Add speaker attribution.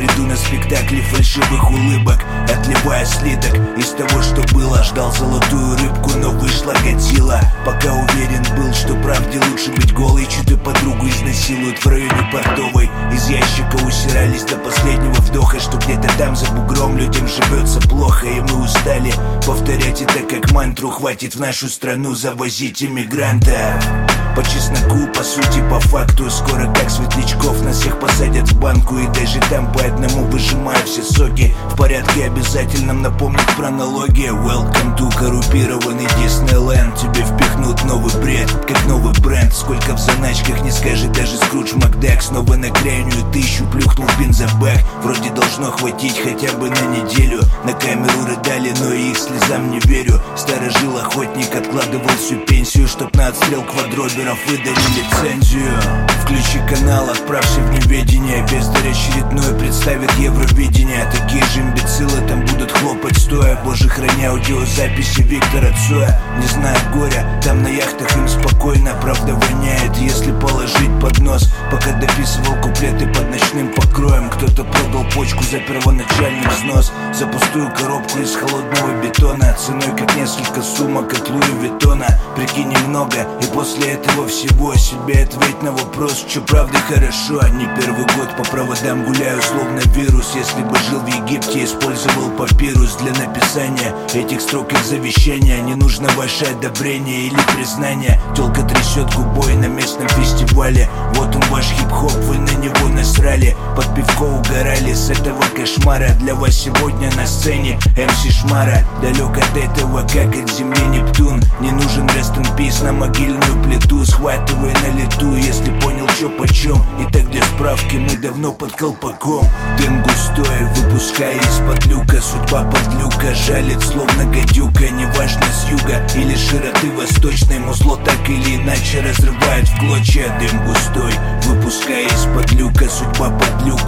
Speaker 1: иду на спектакли фальшивых улыбок, отливая слиток из того, что было. Ждал золотую рыбку, но вышла Годзилла. Пока уверен был, что правде лучше быть голой, чью-то подругу изнасилуют в районе Портовой. Из ящика усирались до последнего вдоха, что где-то там за бугром людям живется плохо. И мы устали повторять это как мантру. Хватит в нашу страну завозить иммигрантов. По чесноку, по сути, по факту. Скоро как светлячков нас всех посадят в банку. И даже там по одному выжимая все соки. В порядке обязательном напомнить про налоги. Welcome to коррумпированный Диснейленд. Тебе впихнут новый бред, как новый бренд. Сколько в заначках не скажет даже Скрудж Макдак. Снова на крайнюю 1000 плюхнул в бензобак. Вроде должно хватить хотя бы на неделю. На камеру рыдали, но и их слезам не верю. Старожил охотник откладывал всю пенсию, чтоб на отстрел квадроберов выдали лицензию. Включи канал, отправься в неведение. Бездарь очередное представит Евровидение. Такие же имбецилы там будут хлопать стоя. Боже, храня аудиозаписи Виктора Цоя. Не знаю горя, там на яхтах им спокойно. Правда воняет, если положить под нос. Пока дописывал куплеты под ночным покроем, кто-то продал почку за первоначальный взнос. За пустую коробку из холодного бетона, ценой как несколько сумок от Луи Виттона. Прикинь немного, и после этого всего себе ответь на вопрос, что правда хорошо. Не первый год по проводам гуляю словно вирус. Если бы жил в Египте, использовал папирус для написания этих строк из завещания. Не нужно ваше одобрение или признание. Тёлка трясет губой на местном фестивале. Вот он ваш хип-хоп, вы на него насрали. Под пивко угорали с этого кошмара. Для вас сегодня на сцене МС Шмара. Далек от этого, как от земли Нептун. Не нужен rest in peace на могильную плиту. Схватывай на лету, если понял чё почем. И так для справки, мы давно под колпаком. Дым густой, выпуская из-под люка. Судьба подлюка жалит, словно гадюка. Неважно с юга или широты восточной, музло так или иначе разрывает в клочья. Дым густой, выпуская из-под люка. Судьба подлюка